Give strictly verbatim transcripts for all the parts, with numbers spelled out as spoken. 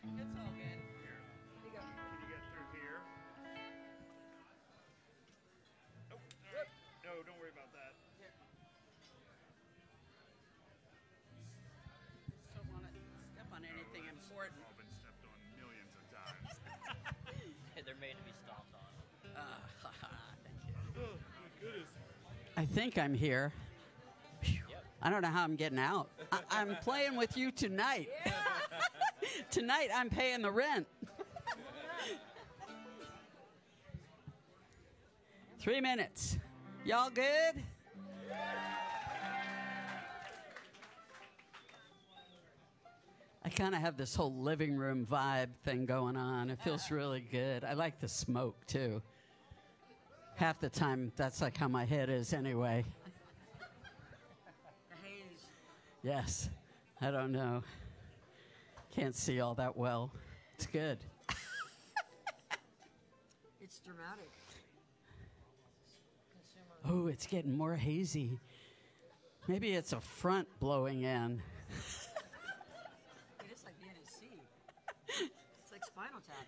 It's all good. Here. Can you get through here? Oh, all right. No, don't worry about that. Just don't want to step on anything Oh, important. I've all been stepped on millions of times. They're made to be stomped on. Uh, thank you. Oh, my goodness. I think I'm here. Yep. I don't know how I'm getting out. I- I'm playing with you tonight. Tonight I'm paying the rent. Three minutes. Y'all good? I kind of have this whole living room vibe thing going on. It feels really good. I like the smoke, too. Half the time, that's like how my head is anyway. The haze. Yes. I don't know. Can't see all that well. It's good. It's dramatic. Oh, it's getting more hazy. Maybe it's a front blowing in. It is like being at sea. It's like Spinal Tap.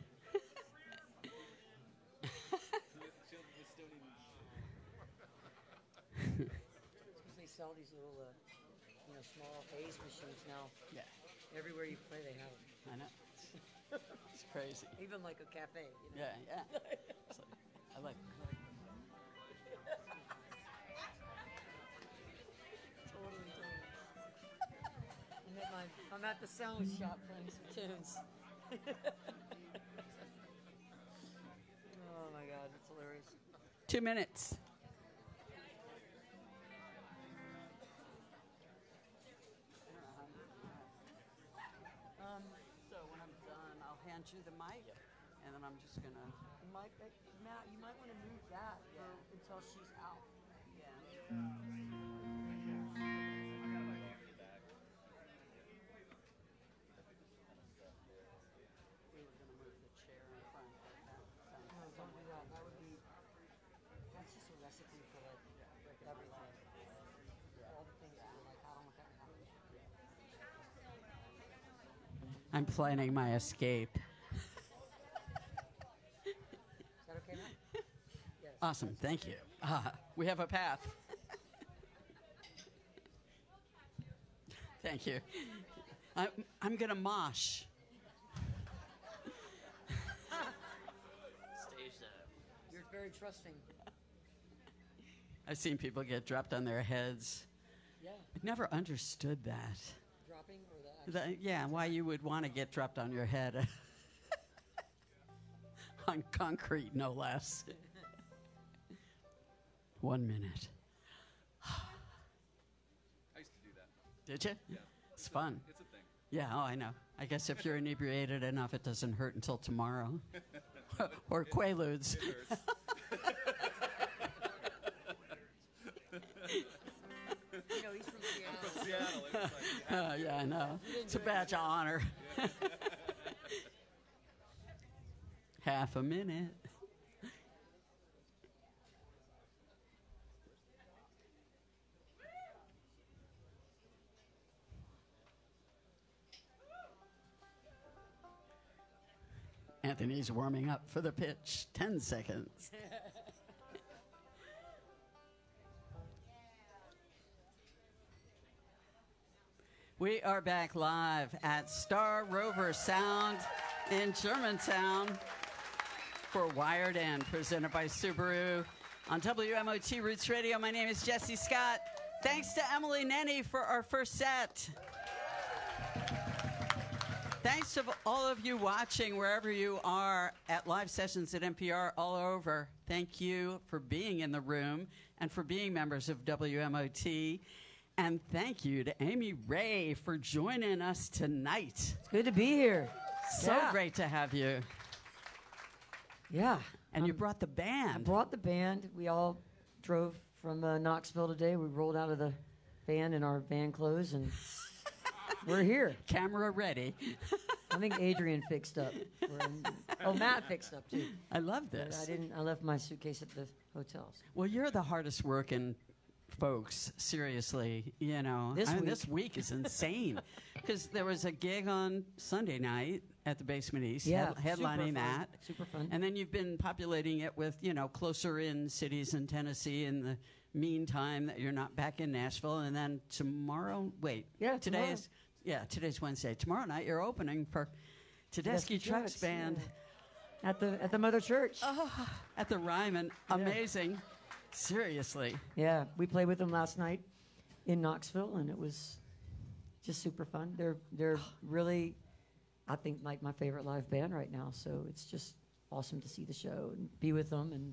Because they sell these little, uh, you know, small haze machines now. Yeah, Everywhere you play, they have them. I know. It's crazy. Even like a cafe. You know? Yeah, yeah. It's like, I like. Totally, totally. I'm at, my, I'm at the sound shop playing some tunes. Oh my god, it's hilarious. Two minutes. Um, so when I'm done, I'll hand you the mic, and then I'm just gonna. You might, uh, Matt, you might want to move that for, until she's out. Yeah. We were gonna move the chair in front. That sounds No, don't do that. That would be. That's just a recipe for like everything. All the things that you're like, I don't want that to happen. I'm planning my escape. Is that okay, Matt? Yes. Awesome, thank you. Ah, we have a path. Thank you. I'm, I'm gonna mosh. Stage seven. You're very trusting. I've seen people get dropped on their heads. Yeah. I never understood that. Dropping or the actual. That- yeah, why you would want to get dropped on your head. On concrete, no less. One minute. I used to do that. Did you? Yeah. It's fun. It's a thing. Yeah, oh, I know. I guess if you're inebriated enough, it doesn't hurt until tomorrow. Or Quaaludes. It hurts. You know, he's from Seattle. From Seattle. It was like, yeah. Uh, yeah, I know. It's a badge of honor. Half a minute. Anthony's warming up for the pitch. Ten seconds. We are back live at Star Rover Sound in Germantown for Wired In, presented by Subaru on W M O T Roots Radio. My name is Jesse Scott. Thanks to Emily Nenny for our first set. Thanks to all of you watching wherever you are at live sessions at N P R all over. Thank you for being in the room and for being members of W M O T. And thank you to Amy Ray for joining us tonight. It's good to be here. So Yeah. great to have you. Yeah. And you Um, brought the I band. brought the band. We all drove from uh, Knoxville today. We rolled out of the van in our van clothes, and we're here. Camera ready. I think Adrian fixed up. We're in- oh, Matt fixed up too. I love But this. I didn't. I left my suitcase at the hotels. Well, you're the hardest working folks, seriously. You know, This I mean, week. this week is insane because there was a gig on Sunday night, at the Basement East, Yeah, head- super headlining fun, that. super fun. And then you've been populating it with, you know, closer in cities in Tennessee in the meantime that you're not back in Nashville. And then tomorrow, wait, Yeah, today tomorrow. is, yeah, today's Wednesday. Tomorrow night you're opening for Tedeschi Tedeschi Trucks Trucks, Band yeah. At the at the Mother Church. at the Ryman. Amazing. Seriously. Yeah, we played with them last night in Knoxville, and it was just super fun. They're they're really, I think, like my favorite live band right now. So it's just awesome to see the show and be with them. And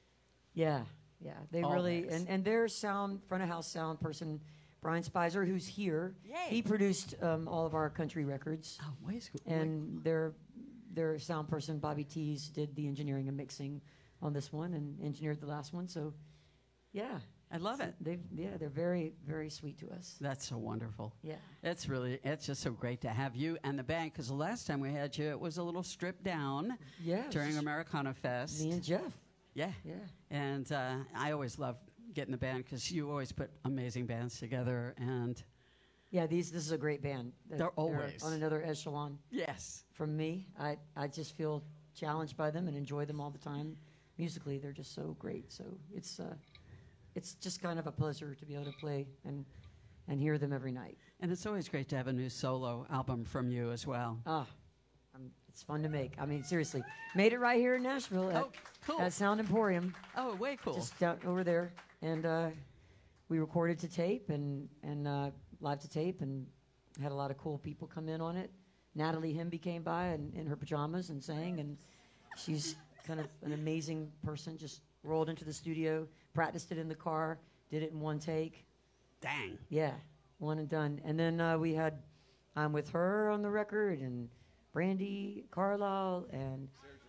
yeah, yeah, they really Always. and and their sound front of house sound person, Brian Spicer, who's here. Yay. He produced um, all of our country records, Oh, way cool. and their their sound person Bobby Tees did the engineering and mixing on this one and engineered the last one. So yeah. I love it. They, yeah, they're very, very sweet to us. That's so wonderful. Yeah. It's really, it's just so great to have you and the band, because the last time we had you, it was a little stripped down Yeah. it was during just Americana Fest. me and Jeff. Yeah. Yeah. And uh, I always love getting the band because you always put amazing bands together. And Yeah, these this is a great band. They're always. on another echelon yes, from me. I, I just feel challenged by them and enjoy them all the time. Musically, they're just so great. So it's uh, it's just kind of a pleasure to be able to play and and hear them every night. and it's always great to have a new solo album from you as well. Ah, um, it's fun to make. I mean, seriously, made it right here in Nashville at, Oh, cool. at Sound Emporium. Oh, way cool. Just down over there, and uh, we recorded to tape and and uh, live to tape, and had a lot of cool people come in on it. Natalie Himby came by in, in her pajamas and sang, and she's kind of an amazing person. Just rolled into the studio, practiced it in the car, did it in one take. Dang. Yeah, one and done. And then uh, we had I'm with her on the record, and Brandy Carlisle, and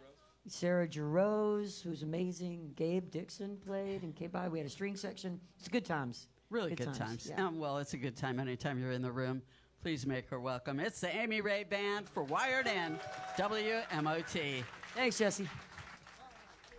Sarah Jarose, who's amazing. Gabe Dixon played and came by. We had a string section. It's good times. Really Good good, times, times. yeah. Um, well, it's a good time anytime you're in the room. Please make her welcome. It's the Amy Ray Band for Wired and W M O T. Thanks, Jesse.